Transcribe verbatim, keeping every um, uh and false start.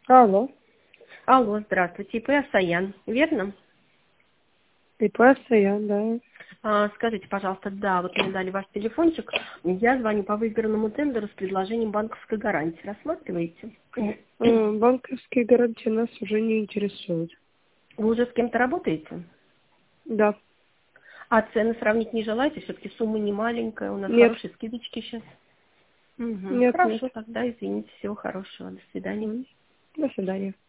Алло. Алло, здравствуйте, И П Асаян, верно? И П Асаян, да. А, скажите, пожалуйста, да, вот мне дали ваш телефончик, я звоню по выигранному тендеру с предложением банковской гарантии. Рассматриваете? Э, Банковские гарантии нас уже не интересуют. Вы уже с кем-то работаете? Да. А цены сравнить не желаете? Все-таки сумма не маленькая, у нас Нет. хорошие скидочки сейчас. Угу. Нет, нет. Хорошо, тогда извините, всего хорошего, до свидания. М. До свидания.